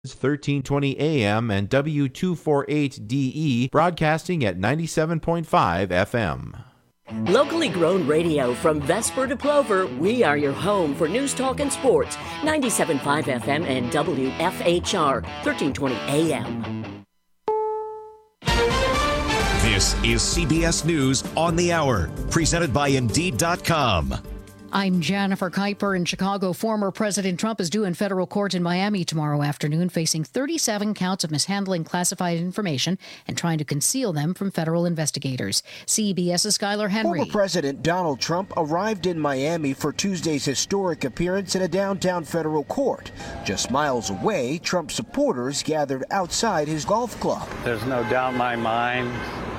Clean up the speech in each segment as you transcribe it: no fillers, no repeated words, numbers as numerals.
1320 AM and W248DE, broadcasting at 97.5 FM. Locally grown radio from Vesper to Plover, we are your home for news, talk, and sports. 97.5 FM and WFHR, 1320 AM. This is CBS News on the Hour, presented by Indeed.com. I'm Jennifer Kuiper in Chicago. Former President Trump is due in federal court in Miami tomorrow afternoon, facing 37 counts of mishandling classified information and trying to conceal them from federal investigators. CBS's Skylar Henry. Former President Donald Trump arrived in Miami for Tuesday's historic appearance in a downtown federal court. Just miles away, Trump supporters gathered outside his golf club. There's no doubt in my mind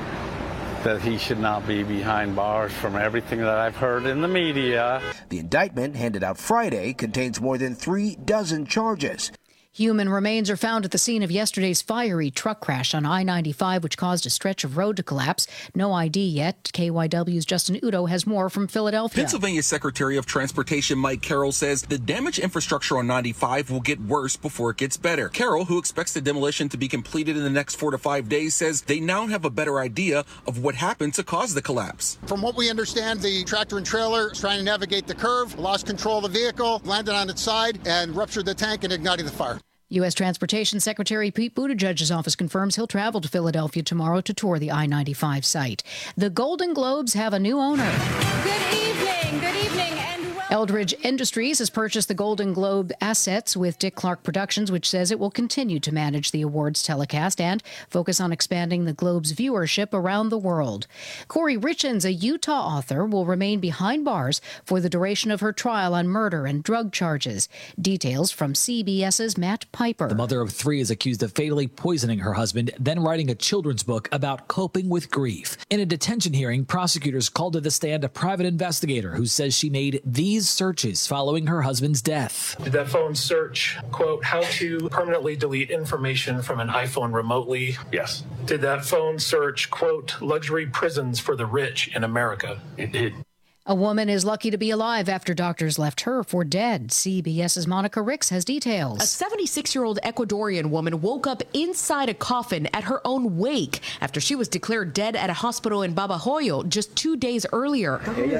that he should not be behind bars from everything that I've heard in the media. The indictment, handed out Friday, contains more than 3 dozen charges. Human remains are found at the scene of yesterday's fiery truck crash on I-95, which caused a stretch of road to collapse. No ID yet. KYW's Justin Udo has more from Philadelphia. Pennsylvania Secretary of Transportation Mike Carroll says the damaged infrastructure on 95 will get worse before it gets better. Carroll, who expects the demolition to be completed in the next 4 to 5 days, says they now have a better idea of what happened to cause the collapse. From what we understand, the tractor and trailer is trying to navigate the curve, lost control of the vehicle, landed on its side, and ruptured the tank and ignited the fire. U.S. Transportation Secretary Pete Buttigieg's office confirms he'll travel to Philadelphia tomorrow to tour the I-95 site. The Golden Globes have a new owner. Good evening. Good evening. Eldridge Industries has purchased the Golden Globe assets with Dick Clark Productions, which says it will continue to manage the awards telecast and focus on expanding the Globe's viewership around the world. Corey Richins, a Utah author, will remain behind bars for the duration of her trial on murder and drug charges. Details from CBS's Matt Piper. The mother of 3 is accused of fatally poisoning her husband, then writing a children's book about coping with grief. In a detention hearing, prosecutors called to the stand a private investigator who says she made these searches following her husband's death. Did that phone search, quote, how to permanently delete information from an iPhone remotely? Yes. Did that phone search, quote, luxury prisons for the rich in America? It did. A woman is lucky to be alive after doctors left her for dead. CBS's Monica Ricks has details. A 76-year-old Ecuadorian woman woke up inside a coffin at her own wake after she was declared dead at a hospital in Babahoyo just 2 days earlier.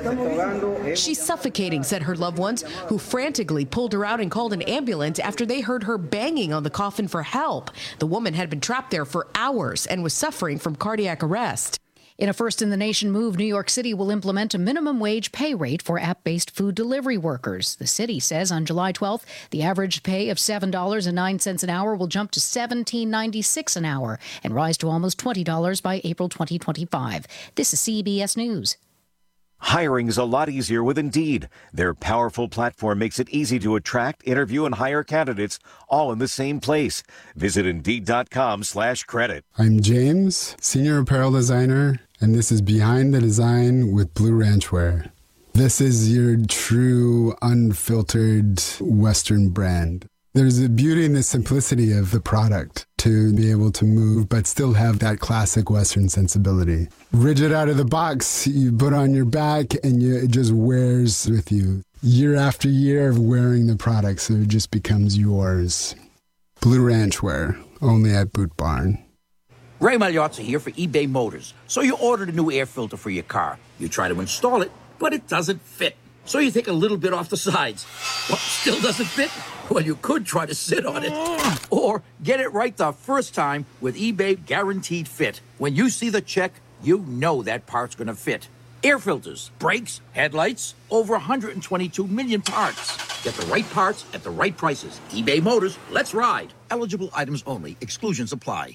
She's suffocating, said her loved ones, who frantically pulled her out and called an ambulance after they heard her banging on the coffin for help. The woman had been trapped there for hours and was suffering from cardiac arrest. In a first-in-the-nation move, New York City will implement a minimum wage pay rate for app-based food delivery workers. The city says on July 12th, the average pay of $7.09 an hour will jump to $17.96 an hour and rise to almost $20 by April 2025. This is CBS News. Hiring is a lot easier with Indeed. Their powerful platform makes it easy to attract, interview, and hire candidates all in the same place. Visit Indeed.com/credit. I'm James, Senior Apparel Designer, and this is Behind the Design with Blue Ranch Wear. This is your true, unfiltered Western brand. There's a beauty in the simplicity of the product to be able to move, but still have that classic Western sensibility. Rigid out of the box, you put on your back and it just wears with you. Year after year of wearing the product, so it just becomes yours. Blue Ranch Wear, only at Boot Barn. Ray Magliozzi here for eBay Motors. So you ordered a new air filter for your car. You try to install it, but it doesn't fit. So you take a little bit off the sides. What, still doesn't fit? Well, you could try to sit on it. Or get it right the first time with eBay Guaranteed Fit. When you see the check, you know that part's going to fit. Air filters, brakes, headlights, over 122 million parts. Get the right parts at the right prices. eBay Motors, let's ride. Eligible items only. Exclusions apply.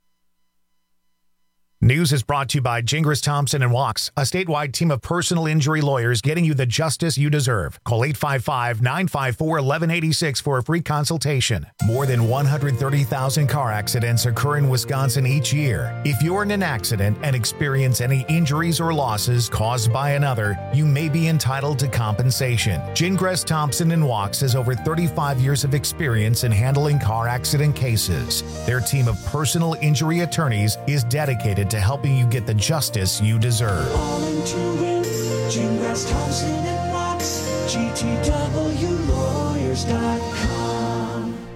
News is brought to you by Gingras Thompson & Wachs, a statewide team of personal injury lawyers getting you the justice you deserve. Call 855-954-1186 for a free consultation. More than 130,000 car accidents occur in Wisconsin each year. If you're in an accident and experience any injuries or losses caused by another, you may be entitled to compensation. Gingras Thompson & Wachs has over 35 years of experience in handling car accident cases. Their team of personal injury attorneys is dedicated to helping you get the justice you deserve. All into it, Gingras Thompson & Wachs, GTWlawyers.com.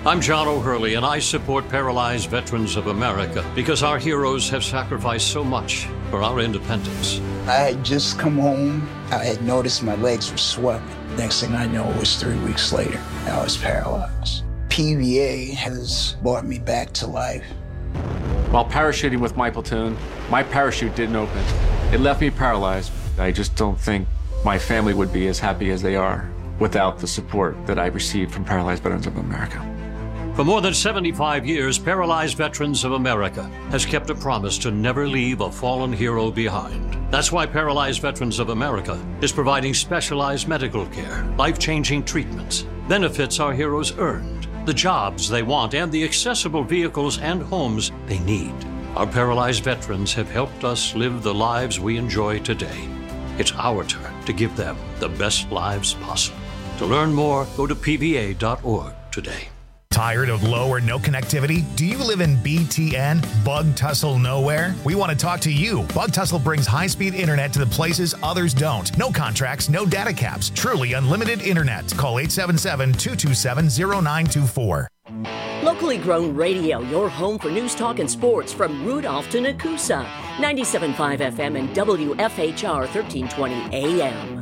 I'm John O'Hurley, and I support Paralyzed Veterans of America because our heroes have sacrificed so much for our independence. I had just come home. I had noticed my legs were swelling. Next thing I know, it was 3 weeks later. I was paralyzed. PVA has brought me back to life. While parachuting with my platoon, my parachute didn't open. It left me paralyzed. I just don't think my family would be as happy as they are without the support that I received from Paralyzed Veterans of America. For more than 75 years, Paralyzed Veterans of America has kept a promise to never leave a fallen hero behind. That's why Paralyzed Veterans of America is providing specialized medical care, life-changing treatments, benefits our heroes earned, the jobs they want, and the accessible vehicles and homes they need. Our paralyzed veterans have helped us live the lives we enjoy today. It's our turn to give them the best lives possible. To learn more, go to pva.org today. Tired of low or no connectivity? Do you live in BTN, Bug Tussle Nowhere? We want to talk to you. Bug Tussle brings high-speed internet to the places others don't. No contracts, no data caps. Truly unlimited internet. Call 877-227-0924. Locally grown radio, your home for news, talk, and sports from Rudolph to Nakusa. 97.5 FM and WFHR 1320 AM.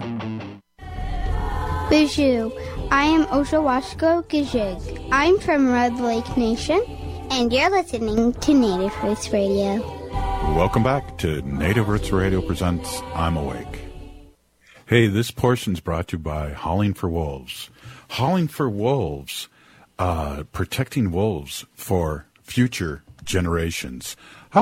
Bonjour, I am Oshawashko Gijig. I'm from Red Lake Nation, and you're listening to Native Roots Radio. Welcome back to Native Roots Radio presents I'm Awake. Hey, this portion's brought to you by Howling for Wolves. Howling for Wolves, protecting wolves for future generations.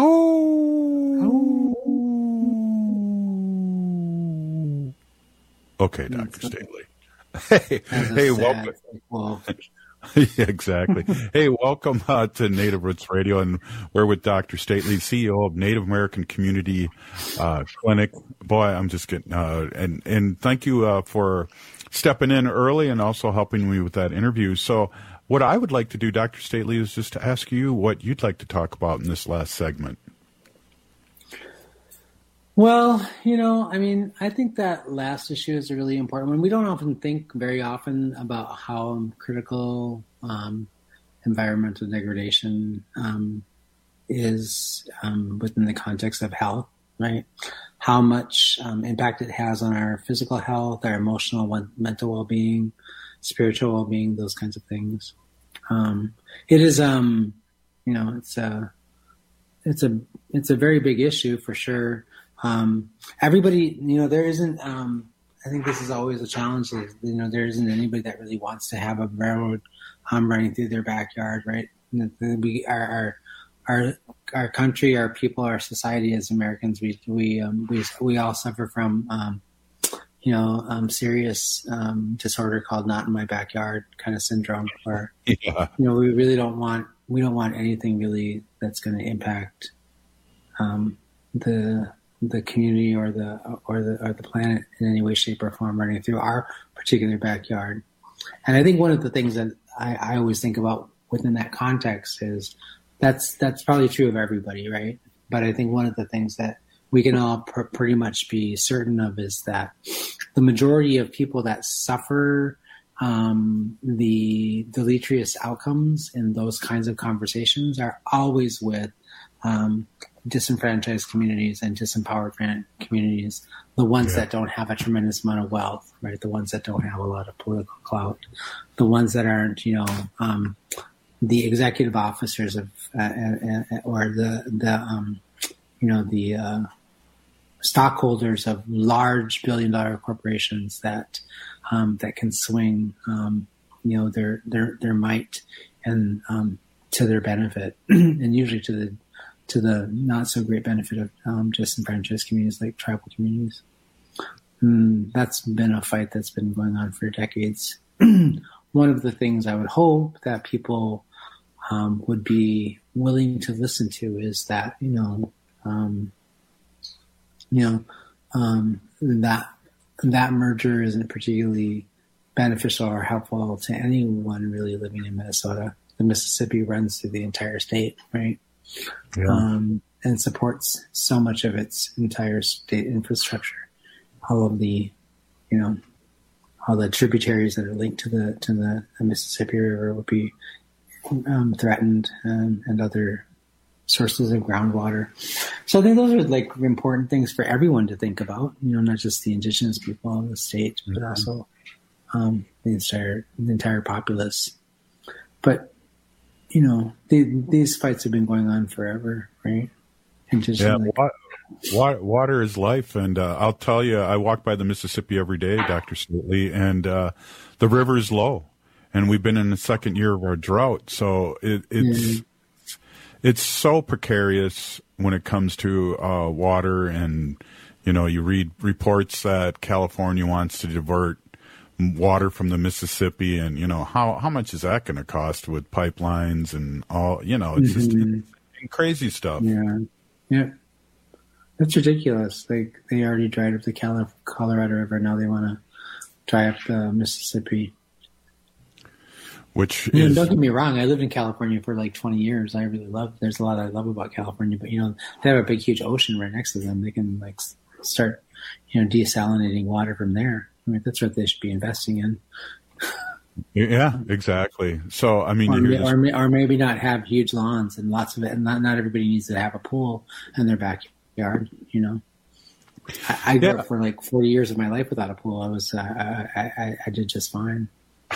Okay, Dr. Stately. Hey, welcome. Yeah, exactly. Hey, welcome to Native Roots Radio, and we're with Dr. Stately, CEO of Native American Community Clinic. Boy, I'm just getting and thank you for stepping in early and also helping me with that interview. So, what I would like to do, Dr. Stately, is just to ask you what you'd like to talk about in this last segment. Well, I think that last issue is a really important one. We don't often think very often about how critical environmental degradation is within the context of health, right? How much impact it has on our physical health, our emotional, mental well-being, spiritual well-being, those kinds of things. It is, it's a very big issue for sure. Everybody, there isn't, I think this is always a challenge. There isn't anybody that really wants to have a railroad running through their backyard, right? We our country, our people, our society as Americans, we all suffer from, serious disorder called "not in my backyard" kind of syndrome, where we really don't want anything really that's going to impact the community or the planet in any way, shape, or form running through our particular backyard. And I think one of the things that I always think about within that context is that's probably true of everybody, right? But I think one of the things that we can all pretty much be certain of is that the majority of people that suffer the deleterious outcomes in those kinds of conversations are always with disenfranchised communities and disempowered communities, the ones that don't have a tremendous amount of wealth, right? The ones that don't have a lot of political clout, the ones that aren't, the executive officers of, or the stockholders of large billion-dollar corporations that can swing, their might and to their benefit, and usually to the not so great benefit of disenfranchised communities like tribal communities. That's been a fight that's been going on for decades. One of the things I would hope that people would be willing to listen to is that that merger isn't particularly beneficial or helpful to anyone really living in Minnesota. The Mississippi runs through the entire state, right? Yeah. And supports so much of its entire state infrastructure. All of the, all the tributaries that are linked to the Mississippi River would be threatened, and other sources of groundwater. So I think those are like important things for everyone to think about, not just the indigenous people of the state, but also the entire populace. But, these fights have been going on forever, right? And just water is life. And I'll tell you, I walk by the Mississippi every day, Dr. Stately, and the river is low. And we've been in the second year of our drought. So it's so precarious when it comes to water. And, you read reports that California wants to divert water from the Mississippi, and how much is that going to cost with pipelines and all? It's just crazy stuff. Yeah, that's ridiculous. Like, they already dried up the Colorado River, now they want to dry up the Mississippi. Which don't get me wrong, I lived in California for like 20 years. There's a lot I love about California, but they have a big, huge ocean right next to them. They can like start, desalinating water from there. I mean, that's what they should be investing in. Yeah, exactly. So, I mean, or maybe not have huge lawns and lots of it. And not everybody needs to have a pool in their backyard. I grew up for like 40 years of my life without a pool. I did just fine.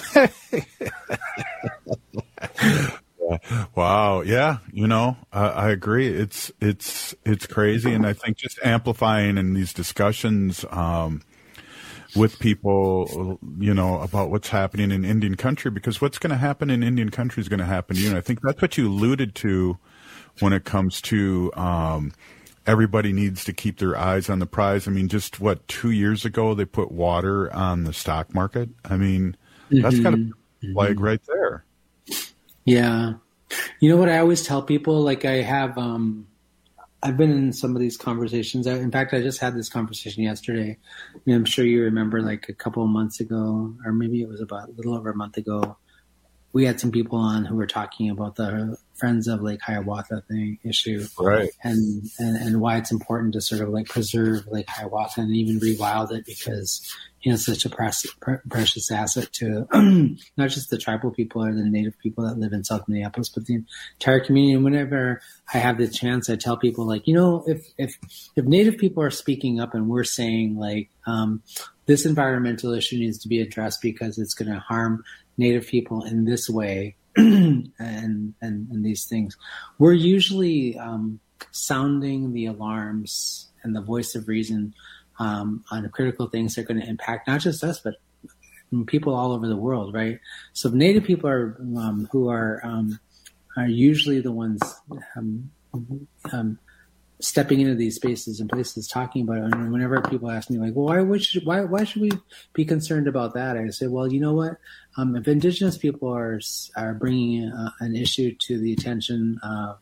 Wow. Yeah. I agree. It's crazy. And I think just amplifying in these discussions, with people, about what's happening in Indian country, because what's going to happen in Indian country is going to happen to you. And I think that's what you alluded to when it comes to everybody needs to keep their eyes on the prize. I mean, just 2 years ago, they put water on the stock market. I mean, that's got a flag right there. Yeah. What I always tell people, like I have, I've been in some of these conversations. In fact, I just had this conversation yesterday. I'm sure you remember, like a couple of months ago, or maybe it was about a little over a month ago, we had some people on who were talking about the Friends of Lake Hiawatha issue, right? And why it's important to sort of like preserve Lake Hiawatha and even rewild it, because it's such a precious asset to not just the tribal people or the native people that live in South Minneapolis, but the entire community. And whenever I have the chance, I tell people, like, if native people are speaking up and we're saying like this environmental issue needs to be addressed because it's going to harm native people in this way and these things, we're usually sounding the alarms and the voice of reason on critical things that are going to impact not just us, but people all over the world, right? So native people are who are usually the ones stepping into these spaces and places talking about it. And whenever people ask me, like, well, why should we be concerned about that? I say, well, you know what? If Indigenous people are bringing an issue to the attention of,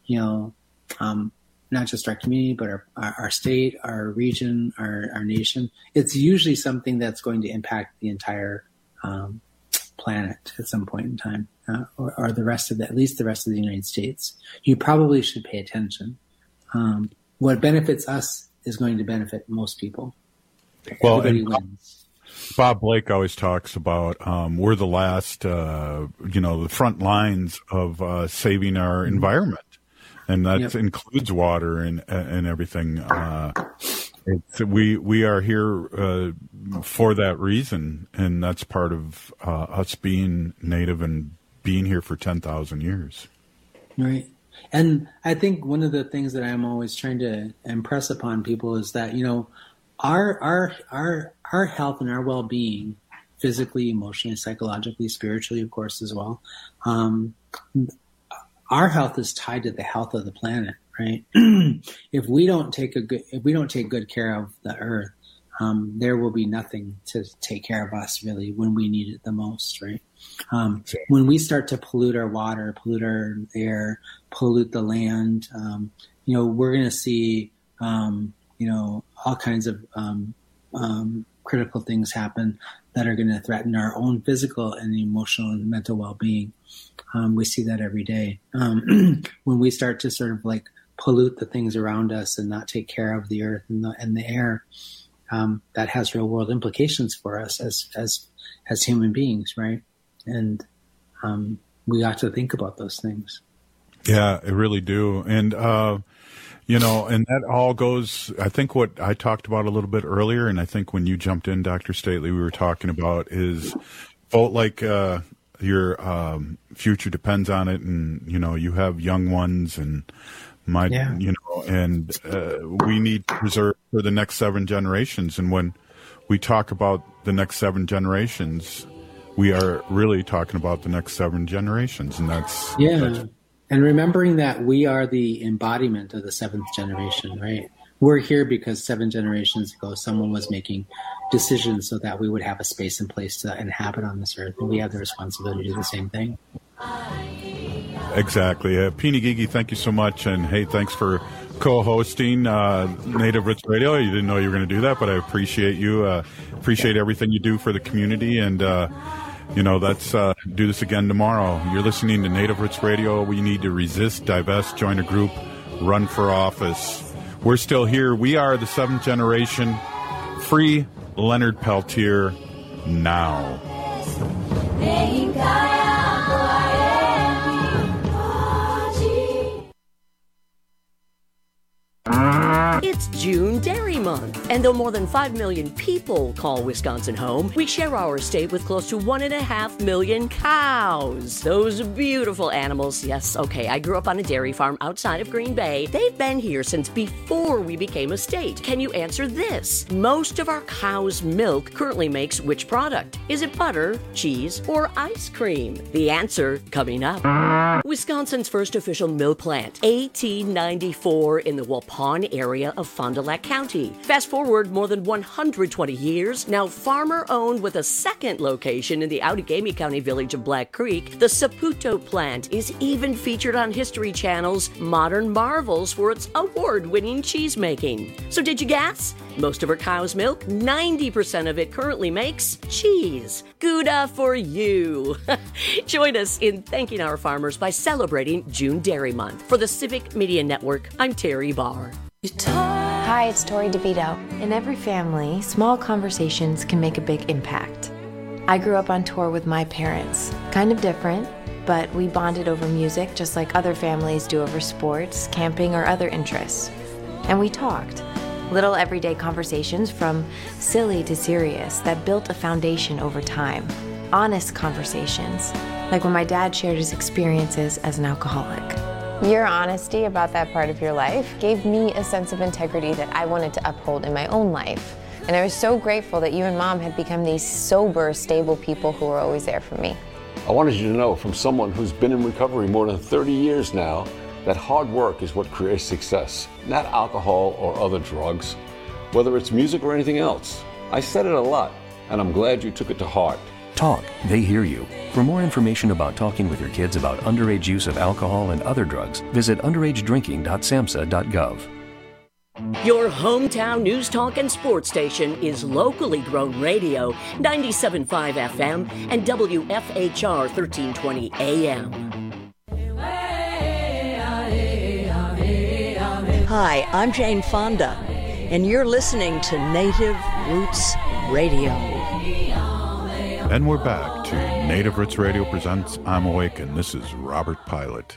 not just our community, but our state, our region, our nation, it's usually something that's going to impact the entire planet at some point in time, or at least the rest of the United States. You probably should pay attention. What benefits us is going to benefit most people. Well, everybody wins. Bob Blake always talks about we're the last, the front lines of saving our environment. And that includes water and everything. We are here for that reason, and that's part of us being native and being here for 10,000 years. Right. And I think one of the things that I'm always trying to impress upon people is that, our health and our well-being, physically, emotionally, psychologically, spiritually, of course, as well, our health is tied to the health of the planet, right? If we don't take good care of the earth, there will be nothing to take care of us really when we need it the most, right? When we start to pollute our water, pollute our air, pollute the land, we're going to see, all kinds of critical things happen that are going to threaten our own physical and emotional and mental well-being. We see that every day. When we start to sort of like pollute the things around us and not take care of the earth and the air, that has real world implications for us as human beings, right? And we ought to think about those things. Yeah, I really do. And, you know, and that all goes, I think what I talked about a little bit earlier, and I think when you jumped in, Dr. Stately, we were talking about is vote like your future depends on it. And, you know, you have young ones and you know, and we need to preserve for the next 7 generations. And when we talk about the next 7 generations, we are really talking about the next 7 generations. And that's and remembering that we are the embodiment of the 7th generation, right? We're here because 7 generations ago, someone was making decisions so that we would have a space and place to inhabit on this earth. And we have the responsibility to do the same thing. Exactly. Peony Gigi, thank you so much. And hey, thanks for co-hosting Native Roots Radio. You didn't know you were going to do that, but I appreciate you. Appreciate everything you do for the community. And, you know, let's do this again tomorrow. You're listening to Native Roots Radio. We need to resist, divest, join a group, run for office. We're still here. We are the 7th generation. Free Leonard Peltier now. It's June Dairy Month, and though more than 5 million people call Wisconsin home, we share our state with close to 1.5 million cows. Those beautiful animals. Yes, okay, I grew up on a dairy farm outside of Green Bay. They've been here since before we became a state. Can you answer this? Most of our cow's milk currently makes which product? Is it butter, cheese, or ice cream? The answer coming up. Wisconsin's first official milk plant, 1894, in the Waupun area of Fond du Lac County. Fast forward more than 120 years, now farmer-owned with a second location in the Outagamie County village of Black Creek, the Saputo plant is even featured on History Channel's Modern Marvels for its award-winning cheese making. So did you guess? Most of our cow's milk, 90% of it currently makes cheese. Gouda for you. Join us in thanking our farmers by celebrating June Dairy Month. For the Civic Media Network, I'm Terry Barr. Hi, it's Tori DeVito. In every family, small conversations can make a big impact. I grew up on tour with my parents. Kind of different, but we bonded over music just like other families do over sports, camping, or other interests. And we talked. Little everyday conversations from silly to serious that built a foundation over time. Honest conversations, like when my dad shared his experiences as an alcoholic. Your honesty about that part of your life gave me a sense of integrity that I wanted to uphold in my own life. And I was so grateful that you and Mom had become these sober, stable people who were always there for me. I wanted you to know from someone who's been in recovery more than 30 years now that hard work is what creates success, not alcohol or other drugs, whether it's music or anything else. I said it a lot, and I'm glad you took it to heart. Talk, they hear you. For more information about talking with your kids about underage use of alcohol and other drugs, visit underagedrinking.samhsa.gov. Your hometown news, talk, and sports station is locally grown radio, 97.5 FM and WFHR 1320 AM. Hi, I'm Jane Fonda, and you're listening to Native Roots Radio. And we're back to Native Roots Radio presents I'm Awake, and this is Robert Pilot.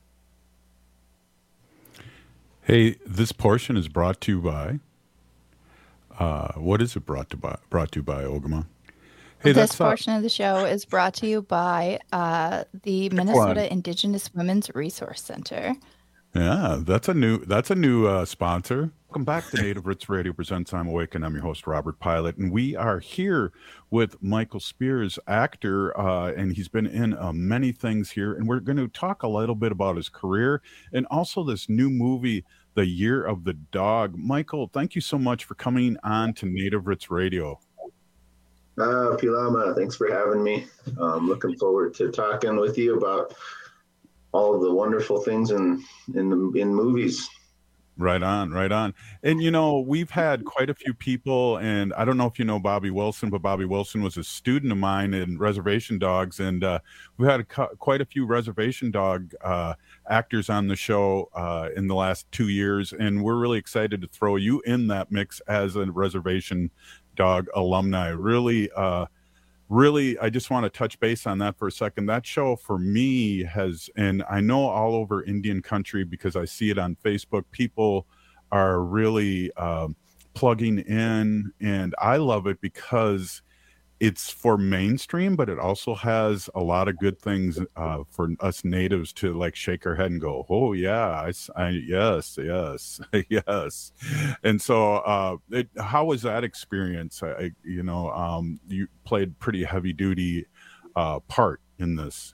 Hey, this portion is brought to you by, what is it brought to you by, Ogama? Hey, this portion of the show is brought to you by the Minnesota Indigenous Women's Resource Center. Yeah, that's a new sponsor. Welcome back to Native Roots Radio presents I'm Awake, and I'm your host, Robert Pilot, and we are here with Michael Spears, actor, and he's been in many things here, and we're going to talk a little bit about his career and also this new movie, The Year of the Dog. Michael, thank you so much for coming on to Native Roots Radio. Pilama, thanks for having me. Looking forward to talking with you about all of the wonderful things in movies. Right on, right on. And, you know, we've had quite a few people, and I don't know if you know Bobby Wilson, but Bobby Wilson was a student of mine in Reservation Dogs, and we had quite a few Reservation Dog actors on the show in the last 2 years, and we're really excited to throw you in that mix as a Reservation Dog alumni. Really really, I just want to touch base on that for a second. That show for me has, and I know all over Indian country because I see it on Facebook, people are really plugging in, and I love it because it's for mainstream, but it also has a lot of good things for us natives to like shake our head and go, oh yeah, yes, yes. And so how was that experience? You played pretty heavy duty part in this.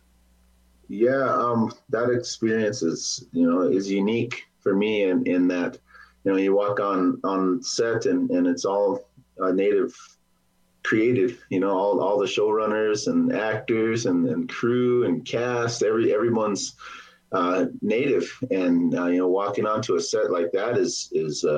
Yeah, that experience is unique for me in that, you walk on set and it's all native created, all the showrunners and actors and crew and cast, everyone's native, and walking onto a set like that is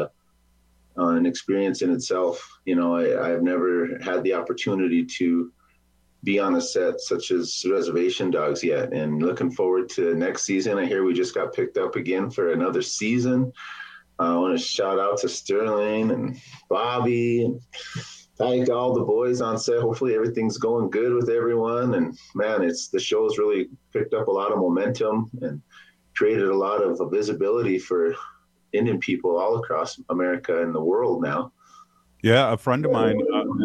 an experience in itself. I've never had the opportunity to be on a set such as Reservation Dogs yet, and looking forward to next season. I hear we just got picked up again for another season. I want to shout out to Sterling and Bobby and thank all the boys on set. Hopefully everything's going good with everyone. And man, the show's really picked up a lot of momentum and created a lot of visibility for Indian people all across America and the world now. Yeah, a friend of mine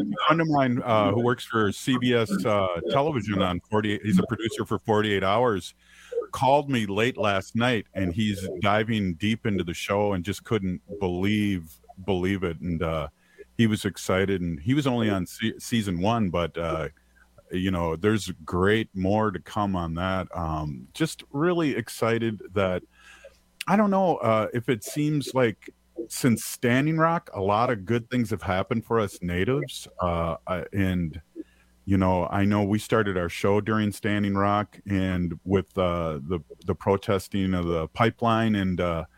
who works for CBS television on 48, he's a producer for 48 Hours, called me late last night, and he's diving deep into the show and just couldn't believe it. And he was excited, and he was only on season 1, but there's great more to come on that. Just really excited that, I don't know if it seems like since Standing Rock, a lot of good things have happened for us natives. And I know we started our show during Standing Rock, and with the protesting of the pipeline, and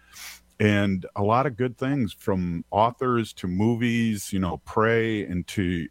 a lot of good things from authors to movies, Prey, and to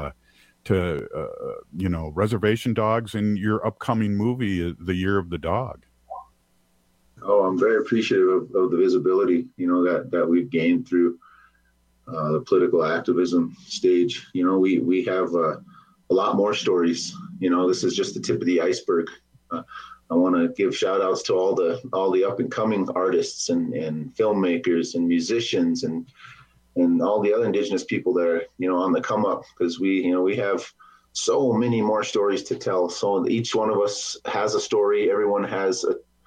Reservation Dogs, and your upcoming movie, The Year of the Dog. Oh, I'm very appreciative of the visibility, that we've gained through the political activism stage. We have a lot more stories. This is just the tip of the iceberg. I want to give shout outs to all the up and coming artists and filmmakers and musicians and all the other Indigenous people that are, on the come up, because we have so many more stories to tell. So each one of us has a story. Everyone has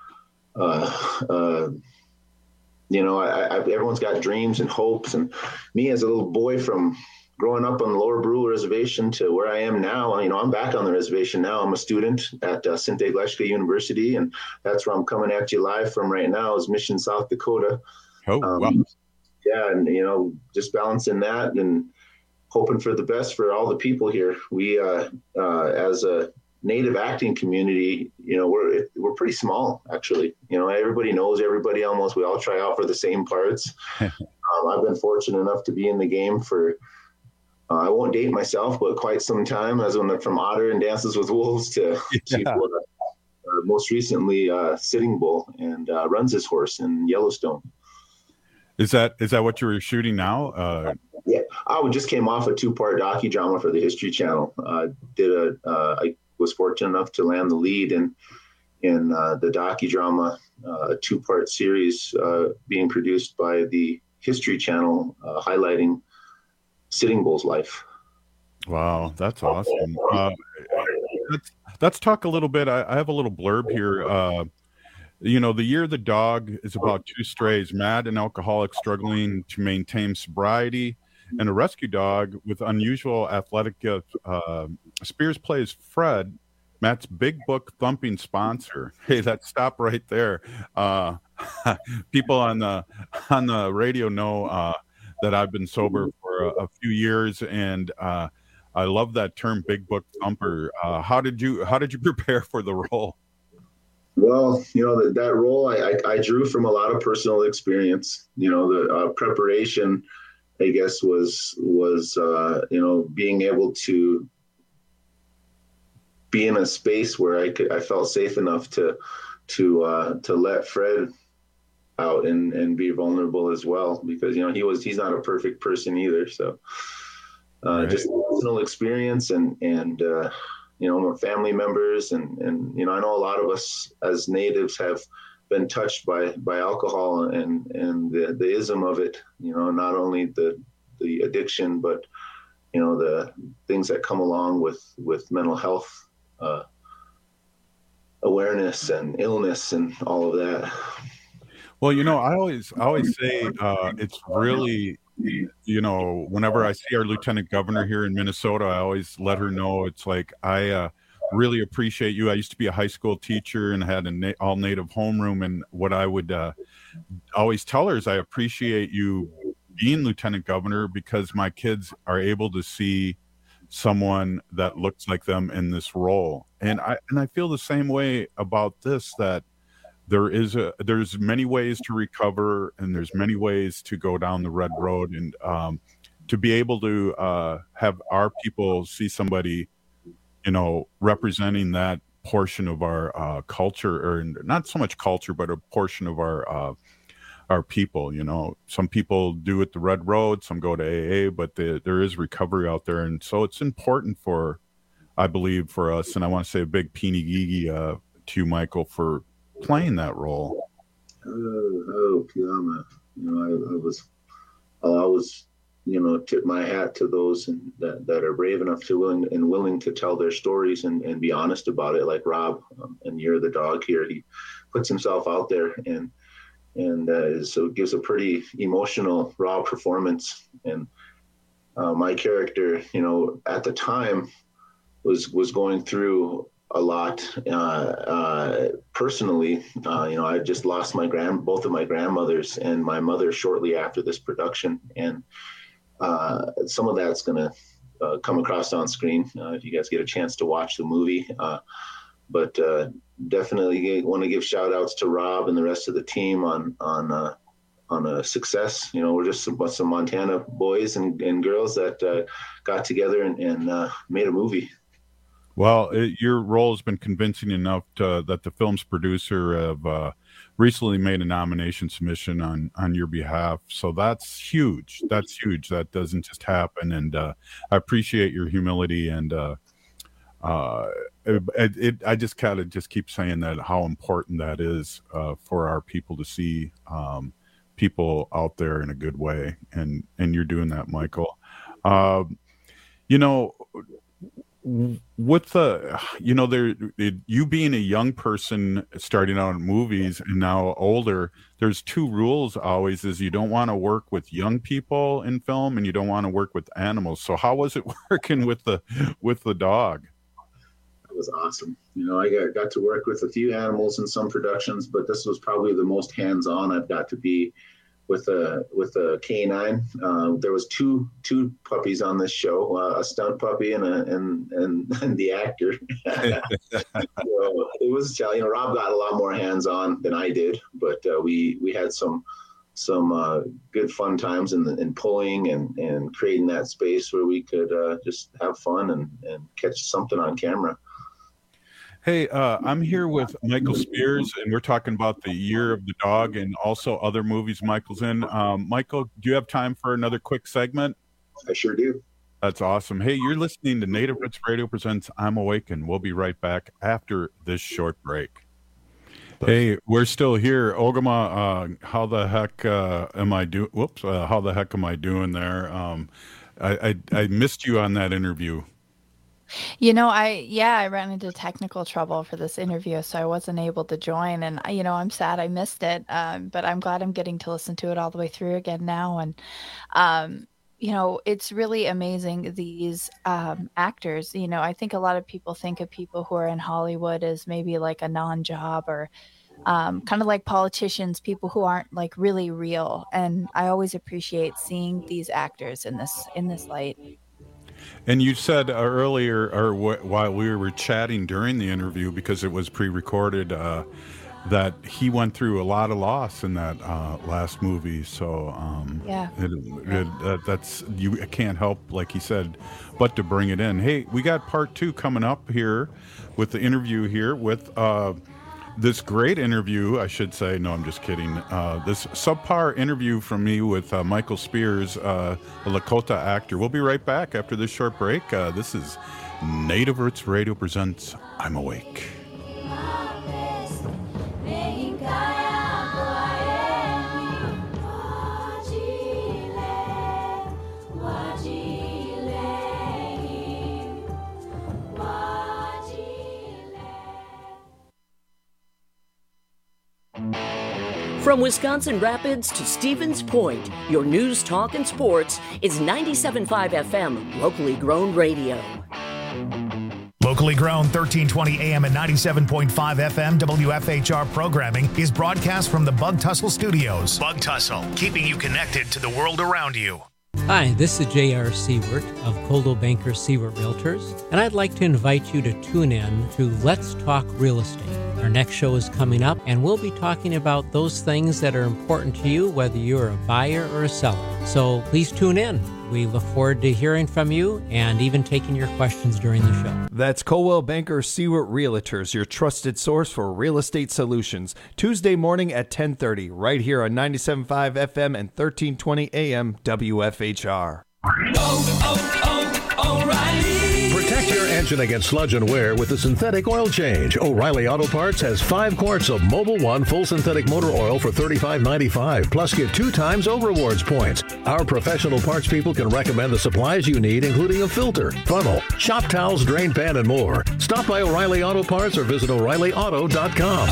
everyone's got dreams and hopes. And me as a little boy from growing up on the Lower Brule Reservation to where I am now, I'm back on the reservation now. I'm a student at Sinte Gleshka University, and that's where I'm coming at you live from right now, is Mission, South Dakota. Oh, wow. Yeah, and, just balancing that and hoping for the best for all the people here. We, as a Native acting community, we're pretty small, actually. Everybody knows everybody almost. We all try out for the same parts. I've been fortunate enough to be in the game for, I won't date myself, but quite some time, as from Otter and Dances with Wolves to most recently Sitting Bull and Runs His Horse in Yellowstone. Is that what you're shooting now? Yeah, I just came off a 2-part docudrama for the History Channel. I was fortunate enough to land the lead in the docudrama, a 2-part series being produced by the History Channel, highlighting Sitting Bull's life. Wow, that's awesome. Let's talk a little bit. I have a little blurb here. The Year of the Dog is about 2 strays, mad and alcoholic, struggling to maintain sobriety, and a rescue dog with unusual athletic gift. Spears plays Fred, Matt's big book thumping sponsor. Hey, that stop right there. People on the radio know that I've been sober for a few years, and I love that term, big book thumper. How did you prepare for the role? Well, that role I drew from a lot of personal experience. The preparation, I guess, was being able to be in a space where I felt safe enough to let Fred out and be vulnerable as well, because he's not a perfect person either. So just personal experience and my family members and I know a lot of us as natives have been touched by alcohol and the ism of it, not only the addiction, but the things that come along with mental health awareness and illness and all of that. Well, I always say it's really, whenever I see our lieutenant governor here in Minnesota, I always let her know it's like, I really appreciate you. I used to be a high school teacher and had an all native homeroom. And what I would always tell her is I appreciate you being lieutenant governor because my kids are able to see someone that looks like them in this role. And I feel the same way about this, that there's many ways to recover and there's many ways to go down the red road, and to be able to have our people see somebody, representing that portion of our culture, or not so much culture, but a portion of our people. Some people do it the red road, some go to AA, but there is recovery out there. And so it's important I believe for us, and I want to say a big Peeny Gigi to you, Michael, for playing that role. Piama. I'll always, tip my hat to those that are brave enough to willing to tell their stories and be honest about it, like Rob, and You're the Dog here. He puts himself out there and so it gives a pretty emotional, raw performance. And my character, at the time was going through a lot personally. I just lost both of my grandmothers and my mother shortly after this production, and some of that's going to come across on screen if you guys get a chance to watch the movie. But definitely want to give shout outs to Rob and the rest of the team on a success. We're just some Montana boys and girls that got together and made a movie. Well, your role has been convincing enough that the film's producer have recently made a nomination submission on your behalf. So that's huge. That doesn't just happen. And I appreciate your humility. And I just kind of keep saying that, how important that is for our people to see people out there in a good way. And you're doing that, Michael. With you being a young person starting out in movies and now older, there's two rules always: is you don't want to work with young people in film and you don't want to work with animals. So how was it working with the dog? It was awesome. I got to work with a few animals in some productions, but this was probably the most hands-on I've got to be with a canine. There was two puppies on this show, a stunt puppy and the actor. So it was, Rob got a lot more hands-on than I did, but we had some good fun times in pulling and creating that space where we could just have fun and catch something on camera. Hey, I'm here with Michael Spears, and we're talking about the Year of the Dog and also other movies Michael's in. Michael, do you have time for another quick segment? I sure do. That's awesome. Hey, you're listening to Native Roots Radio presents I'm Awakened. We'll be right back after this short break. Hey, we're still here. Ogama, how the heck am I doing? Whoops, how the heck am I doing there? I missed you on that interview. I ran into technical trouble for this interview, so I wasn't able to join, and I'm sad I missed it, but I'm glad I'm getting to listen to it all the way through again now. And it's really amazing, these actors. I think a lot of people think of people who are in Hollywood as maybe like a non-job, or kind of like politicians, people who aren't like really real. And I always appreciate seeing these actors in this light. And you said earlier, or while we were chatting during the interview, because it was pre-recorded, that he went through a lot of loss in that last movie. So that's, you can't help, like he said, but to bring it in. Hey, we got part 2 coming up here with the interview here with this great interview, I should say. No, I'm just kidding. This subpar interview from me with Michael Spears, a Lakota actor. We'll be right back after this short break. This is Native Roots Radio presents I'm Awake. From Wisconsin Rapids to Stevens Point, your news, talk, and sports is 97.5 FM, locally grown radio. Locally grown 1320 AM and 97.5 FM WFHR programming is broadcast from the Bug Tussle Studios. Bug Tussle, keeping you connected to the world around you. Hi, this is J.R. Siewert of Coldwell Banker Siewert Realtors, and I'd like to invite you to tune in to Let's Talk Real Estate. Our next show is coming up, and we'll be talking about those things that are important to you, whether you're a buyer or a seller. So please tune in. We look forward to hearing from you and even taking your questions during the show. That's Coldwell Banker Siewert Realtors, your trusted source for real estate solutions. Tuesday morning at 10:30, right here on 97.5 FM and 1320 AM WFHR. O'Reilly. Protect your engine against sludge and wear with a synthetic oil change. O'Reilly Auto Parts has 5 quarts of Mobil 1 full synthetic motor oil for $35.95. Plus, get 2 times O Rewards points. Our professional parts people can recommend the supplies you need, including a filter, funnel, shop towels, drain pan, and more. Stop by O'Reilly Auto Parts or visit O'ReillyAuto.com.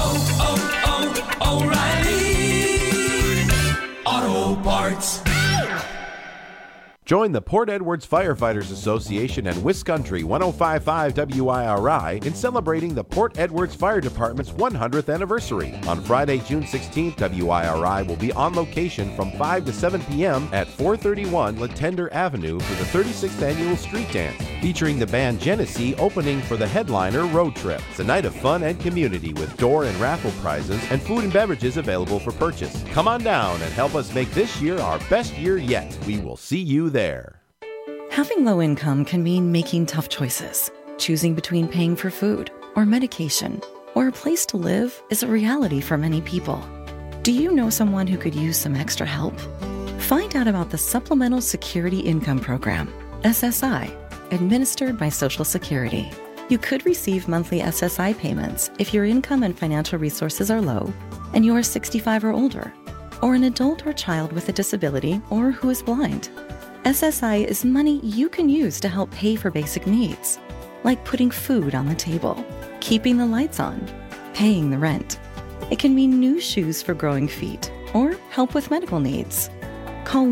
O'Reilly Auto Parts. Join the Port Edwards Firefighters Association and Wiscountry 105.5 WIRI in celebrating the Port Edwards Fire Department's 100th anniversary. On Friday, June 16th, WIRI will be on location from 5 to 7 p.m. at 431 Latender Avenue for the 36th Annual Street Dance, featuring the band Genesee opening for the headliner Road Trip. It's a night of fun and community with door and raffle prizes and food and beverages available for purchase. Come on down and help us make this year our best year yet. We will see you there. Having low income can mean making tough choices. Choosing between paying for food or medication or a place to live is a reality for many people. Do you know someone who could use some extra help? Find out about the Supplemental Security Income Program, SSI, administered by Social Security. You could receive monthly SSI payments if your income and financial resources are low and you are 65 or older, or an adult or child with a disability or who is blind. SSI is money you can use to help pay for basic needs, like putting food on the table, keeping the lights on, paying the rent. It can mean new shoes for growing feet or help with medical needs. Call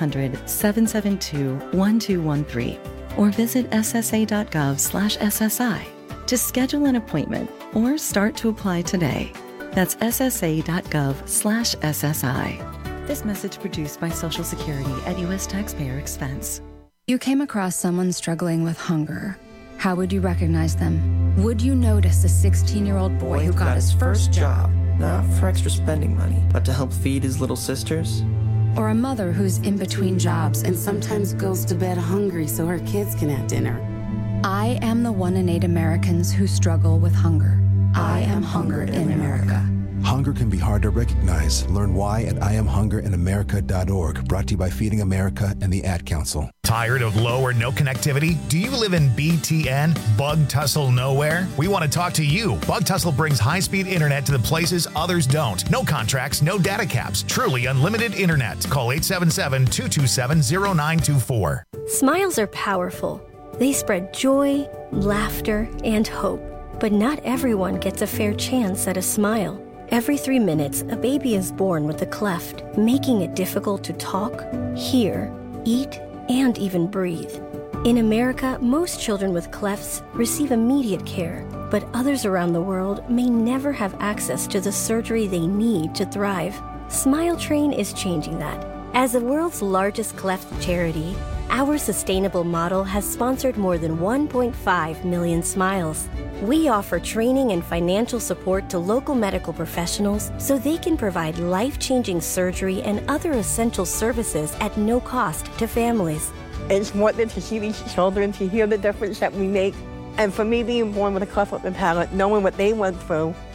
1-800-772-1213 or visit ssa.gov/SSI to schedule an appointment or start to apply today. That's ssa.gov/SSI. This message produced by Social Security at U.S. taxpayer expense. You came across someone struggling with hunger. How would you recognize them? Would you notice a 16-year-old boy who got his first job? Not for extra spending money, but to help feed his little sisters? Or a mother who's in between jobs and sometimes goes to bed hungry so her kids can have dinner? I am the 1 in 8 Americans who struggle with hunger. I am hunger in America. Hunger can be hard to recognize. Learn why at IamHungerInAmerica.org. Brought to you by Feeding America and the Ad Council. Tired of low or no connectivity? Do you live in BTN, Bug Tussle Nowhere? We want to talk to you. Bug Tussle brings high-speed internet to the places others don't. No contracts, no data caps. Truly unlimited internet. Call 877-227-0924. Smiles are powerful. They spread joy, laughter, and hope. But not everyone gets a fair chance at a smile. Every 3 minutes, a baby is born with a cleft, making it difficult to talk, hear, eat, and even breathe. In America, most children with clefts receive immediate care, but others around the world may never have access to the surgery they need to thrive. Smile Train is changing that. As the world's largest cleft charity, our sustainable model has sponsored more than 1.5 million smiles. We offer training and financial support to local medical professionals so they can provide life-changing surgery and other essential services at no cost to families. It's important to see these children, to hear the difference that we make. And for me, being born with a cleft lip and palate, knowing what they went through,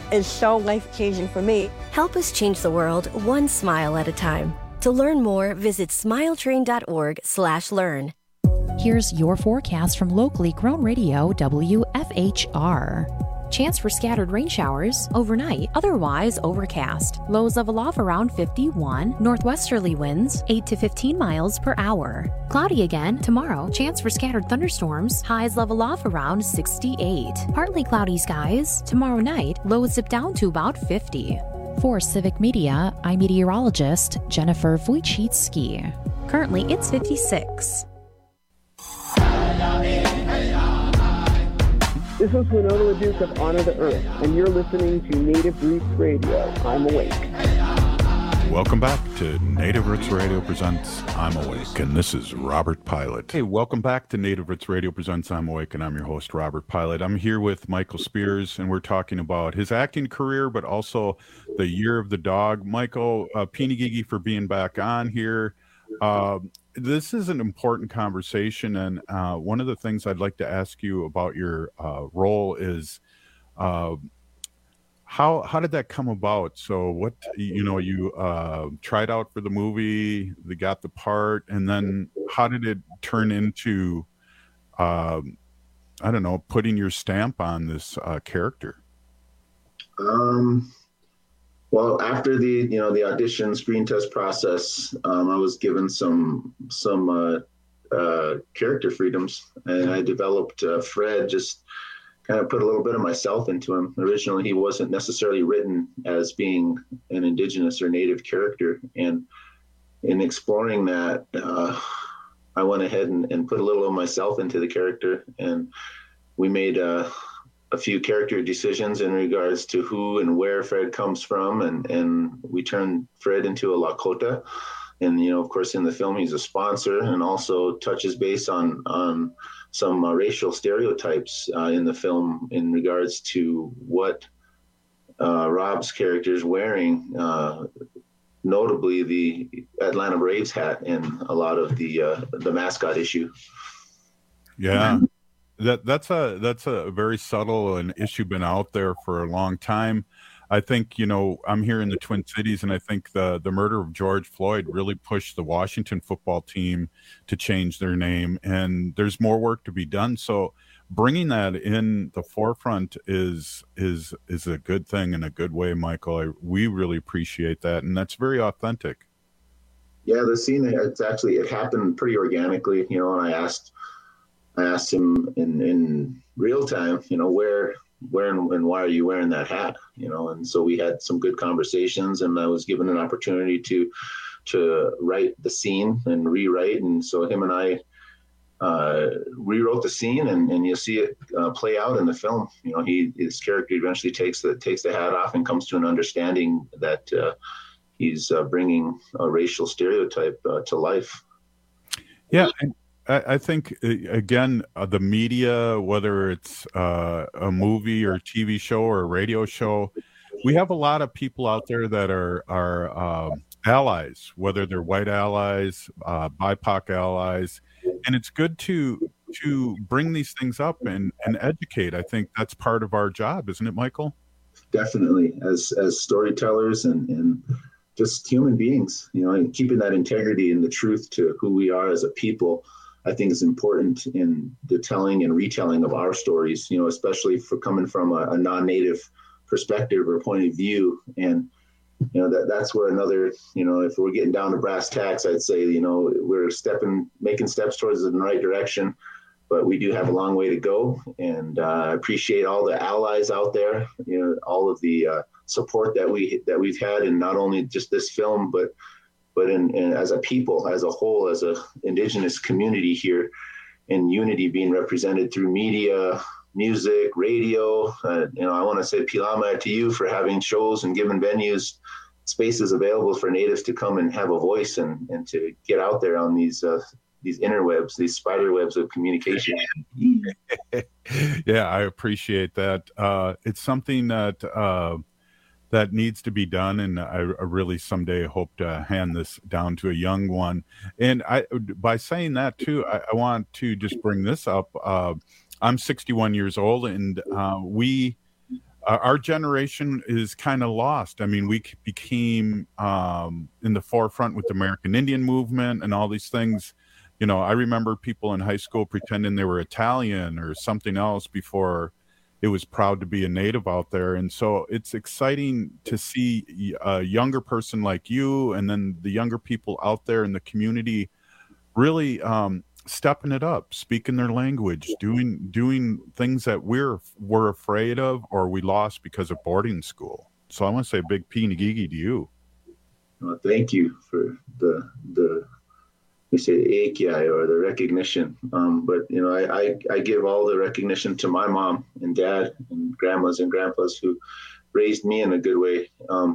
is so life-changing for me. Help us change the world one smile at a time. To learn more, visit smiletrain.org/learn. Here's your forecast from locally grown radio WFHR. Chance for scattered rain showers overnight, otherwise overcast. Lows level off around 51. Northwesterly winds 8 to 15 miles per hour. Cloudy again tomorrow. Chance for scattered thunderstorms. Highs level off around 68. Partly cloudy skies. Tomorrow night, lows dip down to about 50. For Civic Media, I'm meteorologist Jennifer Wojcicki. Currently, it's 56. This is Winona LaDuke of Honor the Earth, and you're listening to Native Roots Radio. I'm Awake. Welcome back to Native Roots Radio presents I'm Awake, and this is Robert Pilot. Hey, welcome back to Native Roots Radio presents I'm Awake, and I'm your host, Robert Pilot. I'm here with Michael Spears, and we're talking about his acting career, but also the Year of the Dog. Michael, Pinigigi for being back on here. This is an important conversation, and one of the things I'd like to ask you about your role is how did that come about? So what, you tried out for the movie, they got the part, and then how did it turn into, putting your stamp on this character? Well, after the audition screen test process, I was given some character freedoms, and I developed Fred. Just kind of put a little bit of myself into him. Originally, he wasn't necessarily written as being an indigenous or native character, and in exploring that, I went ahead and put a little of myself into the character, and we made a few character decisions in regards to who and where Fred comes from, and we turned Fred into a Lakota. And of course, in the film, he's a sponsor, and also touches base on some racial stereotypes in the film in regards to what Rob's character is wearing, notably the Atlanta Braves hat in a lot of the mascot issue. Yeah. That's a very subtle an issue been out there for a long time. I think, I'm here in the Twin Cities, and I think the murder of George Floyd really pushed the Washington football team to change their name, and there's more work to be done. So bringing that in the forefront is a good thing in a good way, Michael. We really appreciate that, and that's very authentic. Yeah, the scene, it happened pretty organically, and I asked him in real time, where and why are you wearing that hat, and so we had some good conversations, and I was given an opportunity to write the scene and rewrite, and so him and I rewrote the scene, and you'll see it play out in the film. His character eventually takes the hat off and comes to an understanding that he's bringing a racial stereotype to life. Yeah. I think, again, the media, whether it's a movie or a TV show or a radio show, we have a lot of people out there that are allies, whether they're white allies, BIPOC allies, and it's good to bring these things up and educate. I think that's part of our job, isn't it, Michael? Definitely, as storytellers and just human beings, and keeping that integrity and the truth to who we are as a people, I think is important in the telling and retelling of our stories, especially for coming from a non-native perspective or point of view. And, that's where another, if we're getting down to brass tacks, I'd say, we're making steps towards the right direction, but we do have a long way to go. And I appreciate all the allies out there, all of the support that we've had in not only just this film, but in as a people, as a whole, as a indigenous community here, in unity being represented through media, music, radio. I want to say Pilama to you for having shows and giving venues, spaces available for natives to come and have a voice and to get out there on these interwebs, these spider webs of communication. Yeah, I appreciate that. It's something that needs to be done, and I really someday hope to hand this down to a young one. And by saying that too, I want to just bring this up. I'm 61 years old, and we our generation is kind of lost. I mean, we became in the forefront with the American Indian movement and all these things. You know, I remember people in high school pretending they were Italian or something else before it was proud to be a native out there. And so it's exciting to see a younger person like you, and then the younger people out there in the community really stepping it up, speaking their language, doing things that we're afraid of or we lost because of boarding school. So I want to say a big P-Nagigi to you. Well, thank you for the we say eikiai, or the recognition. But you know, I give all the recognition to my mom and dad and grandmas and grandpas who raised me in a good way.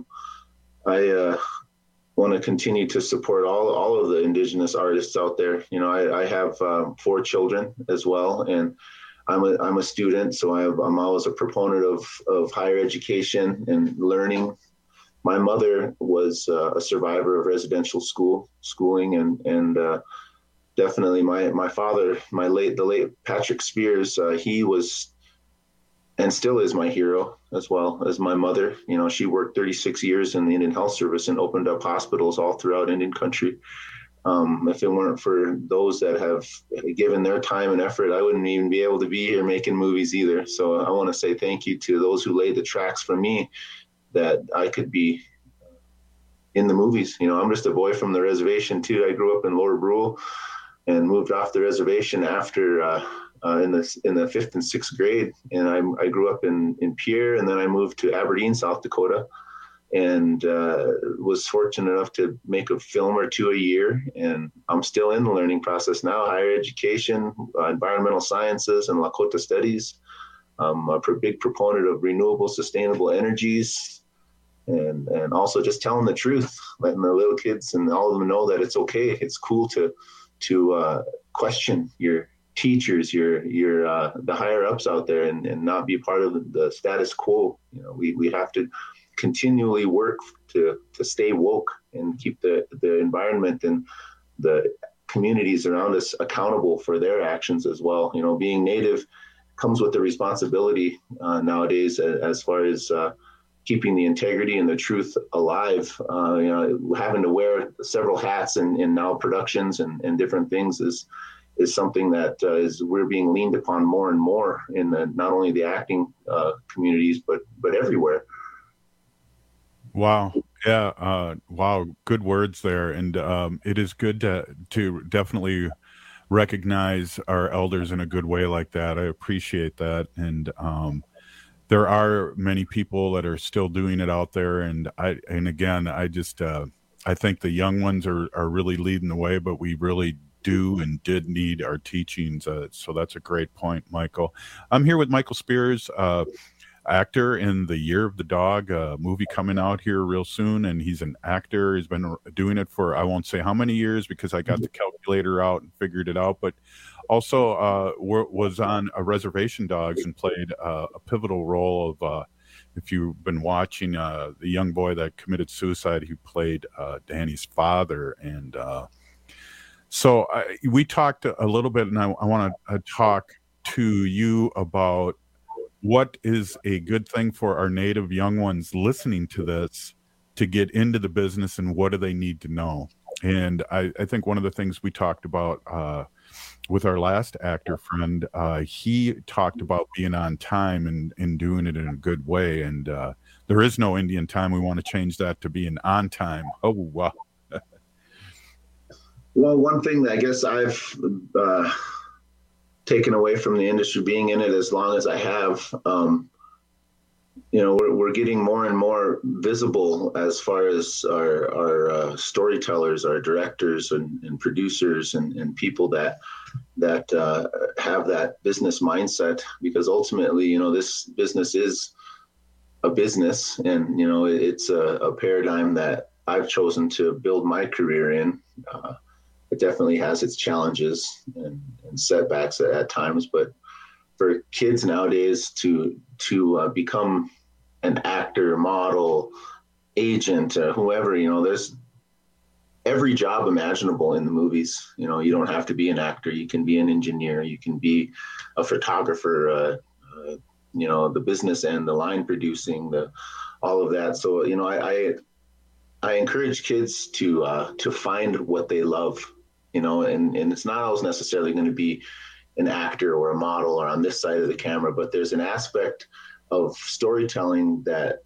I want to continue to support all of the Indigenous artists out there. You know, I have 4 children as well, and I'm a student, so I'm always a proponent of higher education and learning. My mother was a survivor of residential schooling, and definitely my father, the late Patrick Spears, he was and still is my hero, as well as my mother. You know, she worked 36 years in the Indian Health Service and opened up hospitals all throughout Indian country. If it weren't for those that have given their time and effort, I wouldn't even be able to be here making movies either. So I want to say thank you to those who laid the tracks for me, that I could be in the movies. You know, I'm just a boy from the reservation too. I grew up in Lower Brule and moved off the reservation after in the 5th and 6th grade. And I grew up in Pierre, and then I moved to Aberdeen, South Dakota, and was fortunate enough to make a film or 2 a year. And I'm still in the learning process now, higher education, environmental sciences, and Lakota studies. I'm a big proponent of renewable, sustainable energies, and also just telling the truth, letting the little kids and all of them know that it's okay. It's cool to question your teachers, your the higher ups out there, and not be part of the status quo. You know, we have to continually work to stay woke and keep the environment and the communities around us accountable for their actions as well. You know, being Native comes with the responsibility nowadays as far as keeping the integrity and the truth alive. You know, having to wear several hats in now productions and different things is something that we're being leaned upon more and more in not only the acting communities but everywhere. Wow. Yeah. Wow. Good words there. And it is good to definitely recognize our elders in a good way like that. I appreciate that. And there are many people that are still doing it out there. And again, I think the young ones are really leading the way, but we really do and did need our teachings. So that's a great point, Michael. I'm here with Michael Spears, actor in The Year of the Dog, a movie coming out here real soon. And he's an actor. He's been doing it for, I won't say how many years because I got the calculator out and figured it out, but also was on a Reservation Dogs and played a pivotal role of, if you've been watching, the young boy that committed suicide, he played Danny's father. And so we talked a little bit, and I want to talk to you about what is a good thing for our Native young ones listening to this to get into the business, and what do they need to know? And I think one of the things we talked about with our last actor friend, he talked about being on time and doing it in a good way. And there is no Indian time. We want to change that to being on time. Oh, wow. Well, one thing that I guess I've taken away from the industry, being in it as long as I have, you know, we're getting more and more visible as far as our storytellers, our directors and producers and people that have that business mindset, because ultimately, you know, this business is a business, and, you know, it's a paradigm that I've chosen to build my career in. It definitely has its challenges and setbacks at times, but for kids nowadays to become an actor, model, agent, whoever, you know, there's every job imaginable in the movies. You know, you don't have to be an actor. You can be an engineer. You can be a photographer, the business end, the line producing, all of that. So, I encourage kids to find what they love, and it's not always necessarily going to be an actor or a model or on this side of the camera, but there's an aspect of storytelling that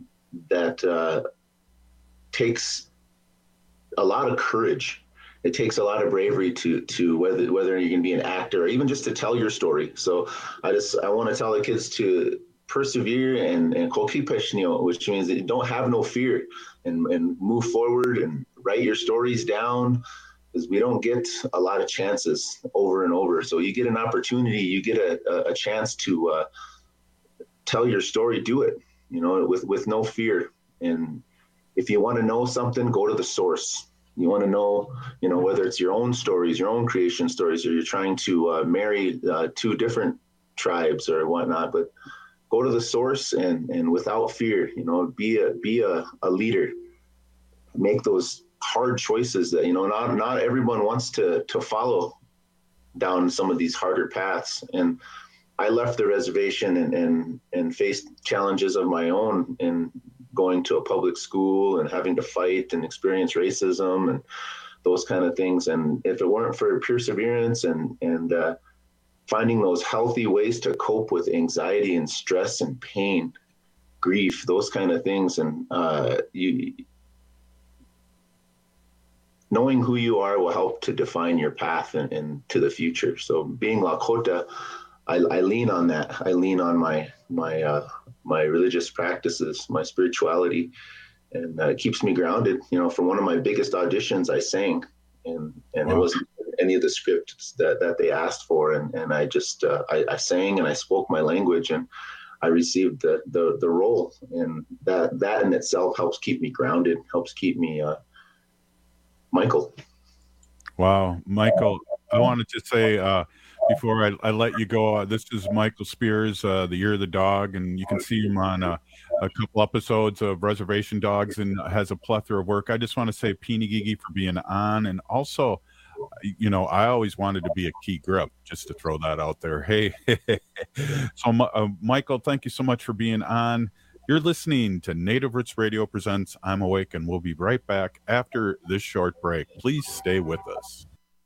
takes a lot of courage. It takes a lot of bravery to whether you can be an actor or even just to tell your story. So I want to tell the kids to persevere and which means that you don't have no fear and move forward and write your stories down, because we don't get a lot of chances over and over. So you get an opportunity, you get a chance to tell your story, do it, with no fear. And if you want to know something, go to the source. You want to know, whether it's your own stories, your own creation stories, or you're trying to marry two different tribes or whatnot, but go to the source and without fear, be a leader. Make those hard choices that, not everyone wants to follow down some of these harder paths. And I left the reservation and faced challenges of my own in going to a public school and having to fight and experience racism and those kind of things. And if it weren't for perseverance and finding those healthy ways to cope with anxiety and stress and pain, grief, those kind of things, and knowing who you are will help to define your path and to the future. So being Lakota, I lean on that. I lean on my religious practices, my spirituality, and it keeps me grounded. For one of my biggest auditions, I sang, and wow. It wasn't any of the scripts that they asked for, and I just I sang and I spoke my language, and I received the role, and that in itself helps keep me grounded, helps keep me Michael. Wow, Michael, I wanted to say before I let you go, this is Michael Spears, the Year of the Dog, and you can see him on a couple episodes of Reservation Dogs and has a plethora of work. I just want to say Pinigigi for being on, and also, I always wanted to be a key grip, just to throw that out there. Hey, so Michael, thank you so much for being on. You're listening to Native Roots Radio presents I'm Awake, and we'll be right back after this short break. Please stay with us.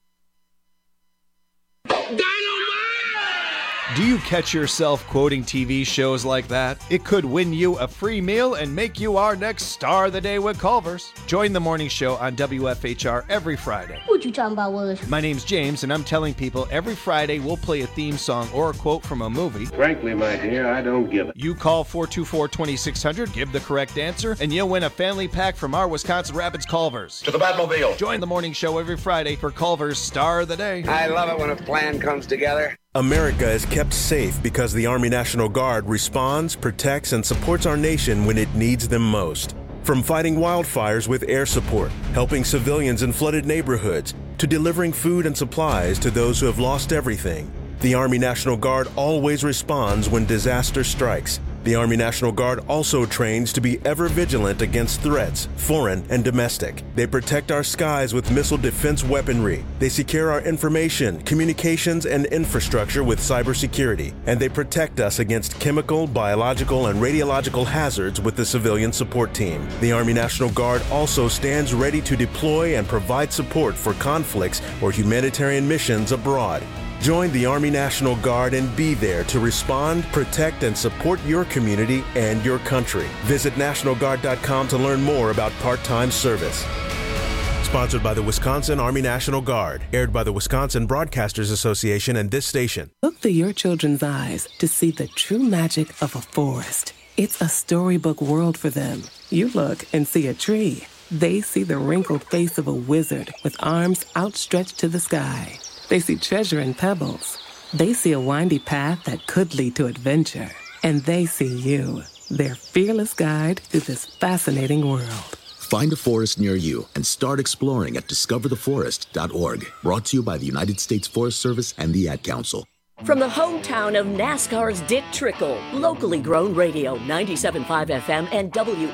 Do you catch yourself quoting TV shows like that? It could win you a free meal and make you our next Star of the Day with Culver's. Join the morning show on WFHR every Friday. What you talking about, Willis? My name's James, and I'm telling people every Friday we'll play a theme song or a quote from a movie. Frankly, my dear, I don't give it. You call 424-2600, give the correct answer, and you'll win a family pack from our Wisconsin Rapids Culver's. To the Batmobile. Join the morning show every Friday for Culver's Star of the Day. I love it when a plan comes together. America is kept safe because the Army National Guard responds, protects, and supports our nation when it needs them most. From fighting wildfires with air support, helping civilians in flooded neighborhoods, to delivering food and supplies to those who have lost everything, the Army National Guard always responds when disaster strikes. The Army National Guard also trains to be ever vigilant against threats, foreign and domestic. They protect our skies with missile defense weaponry. They secure our information, communications, and infrastructure with cybersecurity. And they protect us against chemical, biological, and radiological hazards with the civilian support team. The Army National Guard also stands ready to deploy and provide support for conflicts or humanitarian missions abroad. Join the Army National Guard and be there to respond, protect, and support your community and your country. Visit NationalGuard.com to learn more about part-time service. Sponsored by the Wisconsin Army National Guard. Aired by the Wisconsin Broadcasters Association and this station. Look through your children's eyes to see the true magic of a forest. It's a storybook world for them. You look and see a tree. They see the wrinkled face of a wizard with arms outstretched to the sky. They see treasure in pebbles. They see a windy path that could lead to adventure. And they see you, their fearless guide through this fascinating world. Find a forest near you and start exploring at discovertheforest.org. Brought to you by the United States Forest Service and the Ad Council. From the hometown of NASCAR's Dick Trickle, locally grown radio, 97.5 FM and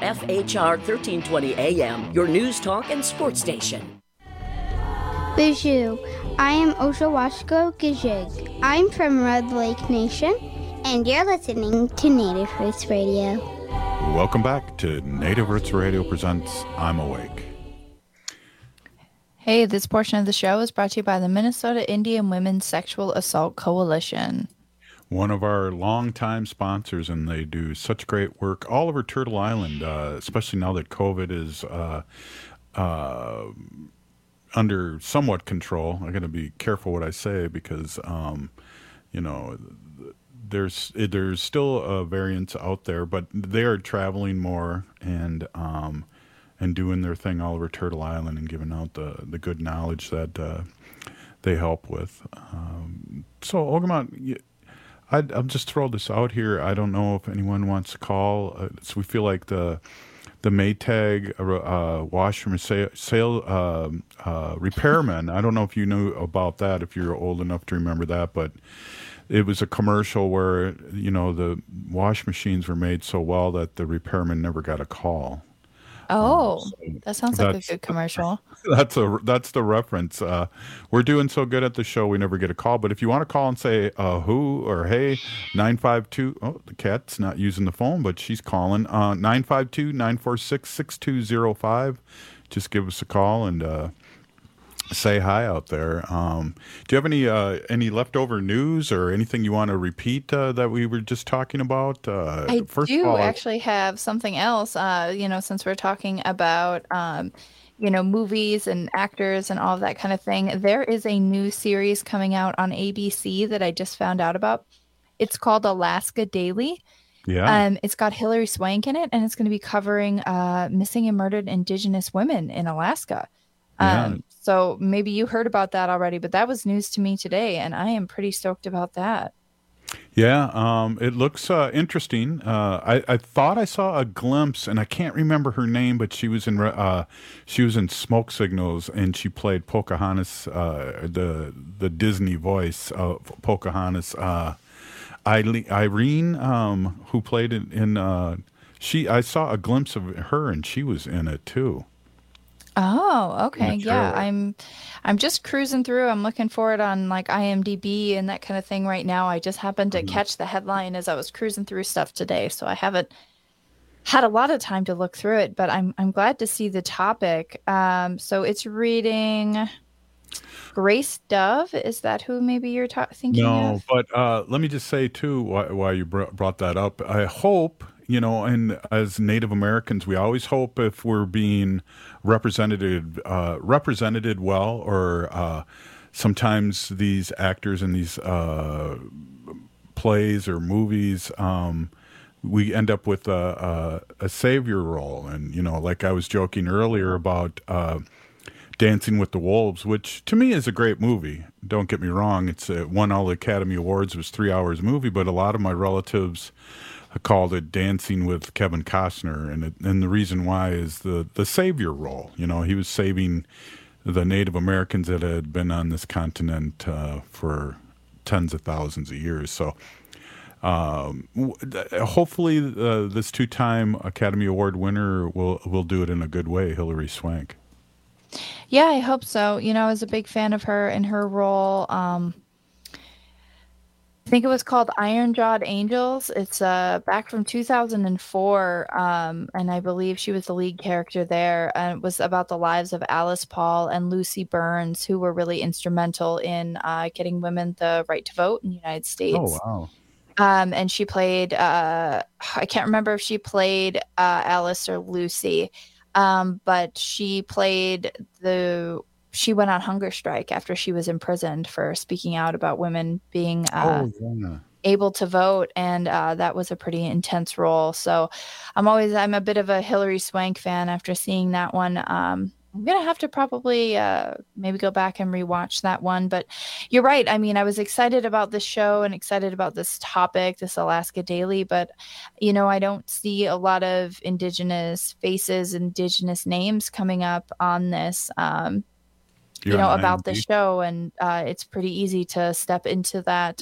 WFHR 1320 AM, your news, talk, and sports station. Bijou, I am Oshawashko Gijig. I'm from Red Lake Nation, And you're listening to Native Roots Radio. Welcome back to Native Roots Radio presents I'm Awake. Hey, this portion of the show is brought to you by the Minnesota Indian Women's Sexual Assault Coalition. One of our longtime sponsors, and they do such great work all over Turtle Island, especially now that COVID is under somewhat control. I got to be careful what I say because, there's still variants out there, but they are traveling more and doing their thing all over Turtle Island and giving out the good knowledge that they help with. So, Ogimat, I'll just throw this out here. I don't know if anyone wants to call. So we feel like the Maytag washer sale repairman. I don't know if you knew about that, if you're old enough to remember that, but it was a commercial where, the wash machines were made so well that the repairman never got a call. Oh, that sounds like a good commercial. That's the reference. We're doing so good at the show, we never get a call. But if you want to call and say who or hey, 952. Oh, the cat's not using the phone, but she's calling. 952-946-6205. Just give us a call and say hi out there. Do you have any leftover news or anything you want to repeat that we were just talking about? I actually have something else. Since we're talking about movies and actors and all of that kind of thing, there is a new series coming out on ABC that I just found out about. It's called Alaska Daily. Yeah. It's got Hilary Swank in it, and it's going to be covering missing and murdered Indigenous women in Alaska. So maybe you heard about that already, but that was news to me today, and I am pretty stoked about that. Yeah, it looks interesting. I thought I saw a glimpse, and I can't remember her name, but she was in Smoke Signals, and she played Pocahontas, the Disney voice of Pocahontas. Irene, who played in I saw a glimpse of her, and she was in it too. Oh, okay. Yeah, I'm just cruising through. I'm looking for it on like IMDb and that kind of thing right now. I just happened to catch the headline as I was cruising through stuff today, so I haven't had a lot of time to look through it, but I'm glad to see the topic. So it's reading Grace Dove. Is that who maybe you're thinking of? No, but let me just say too, why you brought that up. I hope, and as Native Americans, we always hope if we're being represented well, or sometimes these actors in these plays or movies, we end up with a savior role. And, like I was joking earlier about Dancing with the Wolves, which to me is a great movie. Don't get me wrong. It's won all the Academy Awards. It was 3 hours movie, but a lot of my relatives called it Dancing with Kevin Costner, and the reason why is the savior role. He was saving the Native Americans that had been on this continent for tens of thousands of years. So hopefully this two-time Academy Award winner will do it in a good way, Hilary Swank. Yeah, I hope so. I was a big fan of her in her role. I think it was called Iron-Jawed Angels. It's back from 2004, and I believe she was the lead character there. And it was about the lives of Alice Paul and Lucy Burns, who were really instrumental in getting women the right to vote in the United States. Oh, wow. And she played, I can't remember if she played Alice or Lucy, but she went on hunger strike after she was imprisoned for speaking out about women being able to vote. And that was a pretty intense role. So I'm a bit of a Hilary Swank fan after seeing that one. I'm going to have to probably maybe go back and rewatch that one. But you're right. I mean, I was excited about this show and excited about this topic, this Alaska Daily. But, I don't see a lot of Indigenous faces, Indigenous names coming up on this. About the show, and it's pretty easy to step into that,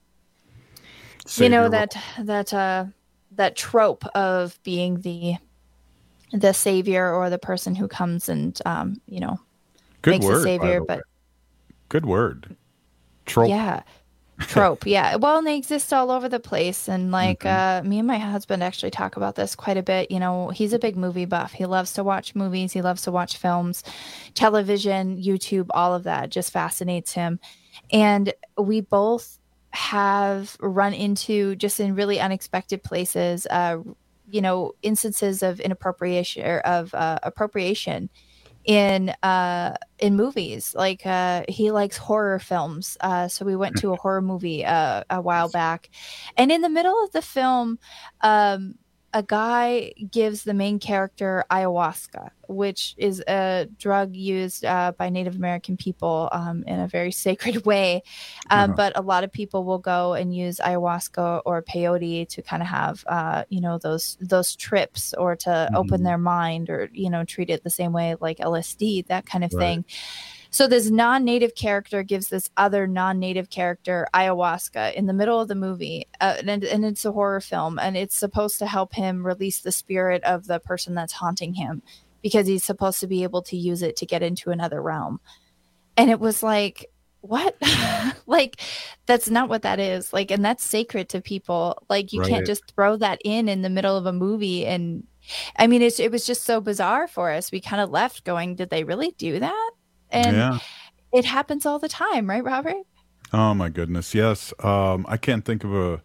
that trope of being the savior or the person who comes and good makes word, a savior. But good word, trope. Yeah, trope. Yeah. Well, and they exist all over the place. And like me and my husband actually talk about this quite a bit. You know, he's a big movie buff. He loves to watch movies. He loves to watch films, television, YouTube, all of that just fascinates him. And we both have run into, just in really unexpected places, you know, instances of inappropriation or of appropriation in movies. Like he likes horror films, so we went to a horror movie a while back, and in the middle of the film, a guy gives the main character ayahuasca, which is a drug used by Native American people in a very sacred way. But a lot of people will go and use ayahuasca or peyote to kind of have, you know, those trips, or to open their mind, or, you know, treat it the same way like LSD, that kind of thing. So this non-native character gives this other non-native character ayahuasca in the middle of the movie, and it's a horror film, and it's supposed to help him release the spirit of the person that's haunting him, because he's supposed to be able to use it to get into another realm. And it was like, what? Like, that's not what that is. Like, and that's sacred to people. Like, you can't just throw that in the middle of a movie. And I mean, it was just so bizarre for us. We kind of left going, did they really do that? And it happens all the time, right, Robert? Oh my goodness, yes. I can't think of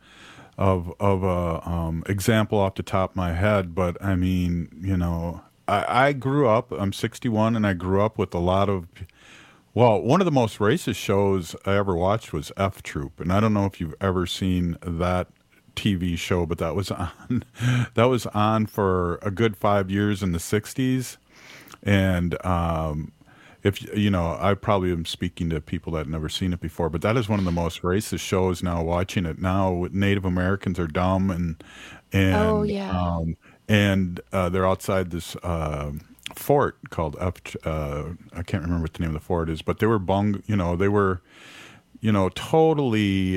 a example off the top of my head, but I mean, you know, I grew up. I'm 61, and I grew up with a lot of. Well, one of the most racist shows I ever watched was F Troop, and I don't know if you've ever seen that TV show, but that was on for a good 5 years in the 60s, and if you know, I probably am speaking to people that have never seen it before, but that is one of the most racist shows now. Watching it now, Native Americans are dumb, and they're outside this fort called I can't remember what the name of the fort is, but they were totally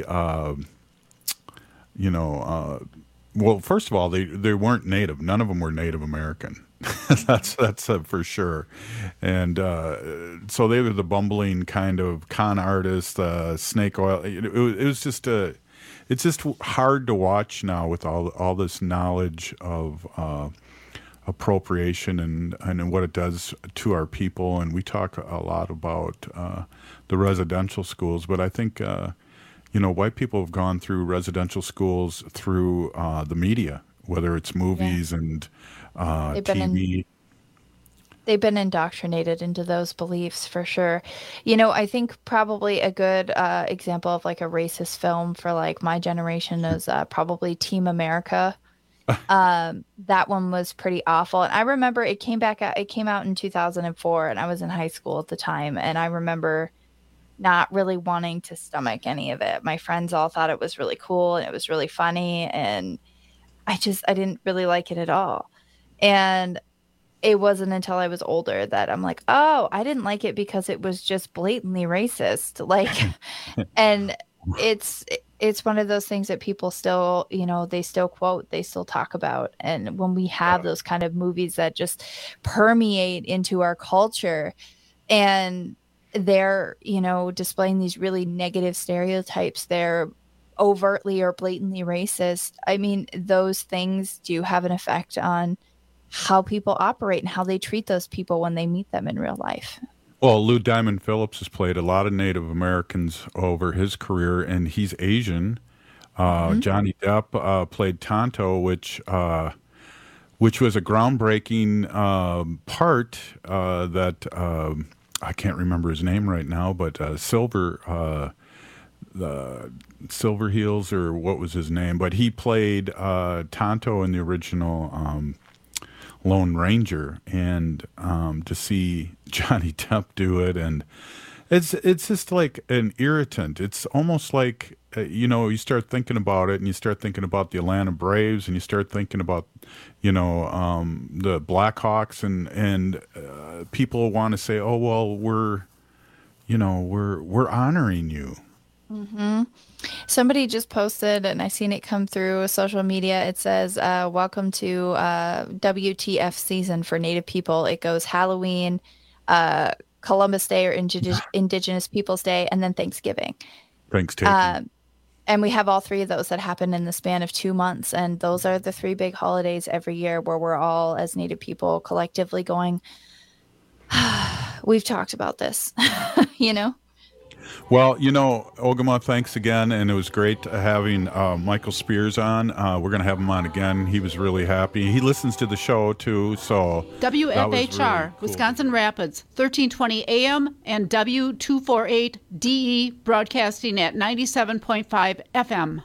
well, first of all, they weren't native. None of them were Native American. that's for sure. And so they were the bumbling kind of con artists, snake oil. It was just it's just hard to watch now with all this knowledge of appropriation and what it does to our people. And we talk a lot about the residential schools, but I think white people have gone through residential schools through the media, whether it's movies and TV. They've been indoctrinated into those beliefs for sure. You know, I think probably a good example of like a racist film for like my generation is probably Team America. That one was pretty awful. And I remember it came out in 2004, and I was in high school at the time. And I remember not really wanting to stomach any of it. My friends all thought it was really cool and it was really funny. And I didn't really like it at all. And it wasn't until I was older that I'm like, oh, I didn't like it because it was just blatantly racist. Like, and it's one of those things that people still, they still quote, they still talk about. And when we have those kind of movies that just permeate into our culture, and they're, displaying these really negative stereotypes, they're overtly or blatantly racist. I mean, those things do have an effect on how people operate and how they treat those people when they meet them in real life. Well, Lou Diamond Phillips has played a lot of Native Americans over his career, and he's Asian. Johnny Depp played Tonto, which was a groundbreaking part that I can't remember his name right now, but Silver Heels, or what was his name? But he played Tonto in the original Lone Ranger, and to see Johnny Depp do it, and it's just like an irritant. It's almost like you start thinking about it, and you start thinking about the Atlanta Braves, and you start thinking about the Blackhawks, and people want to say, oh well, we're honoring you. Mm-hmm. Somebody just posted, and I seen it come through social media. It says, welcome to WTF season for Native people. It goes Halloween, Columbus Day or Indigenous Peoples Day, and then Thanksgiving. Thanksgiving. And we have all three of those that happen in the span of 2 months. And those are the three big holidays every year where we're all, as Native people, collectively going, we've talked about this, you know? Well, Ogimaa, thanks again. And it was great having Michael Spears on. We're going to have him on again. He was really happy. He listens to the show, too. So WFHR, really cool. Wisconsin Rapids, 1320 AM and W248DE broadcasting at 97.5 FM.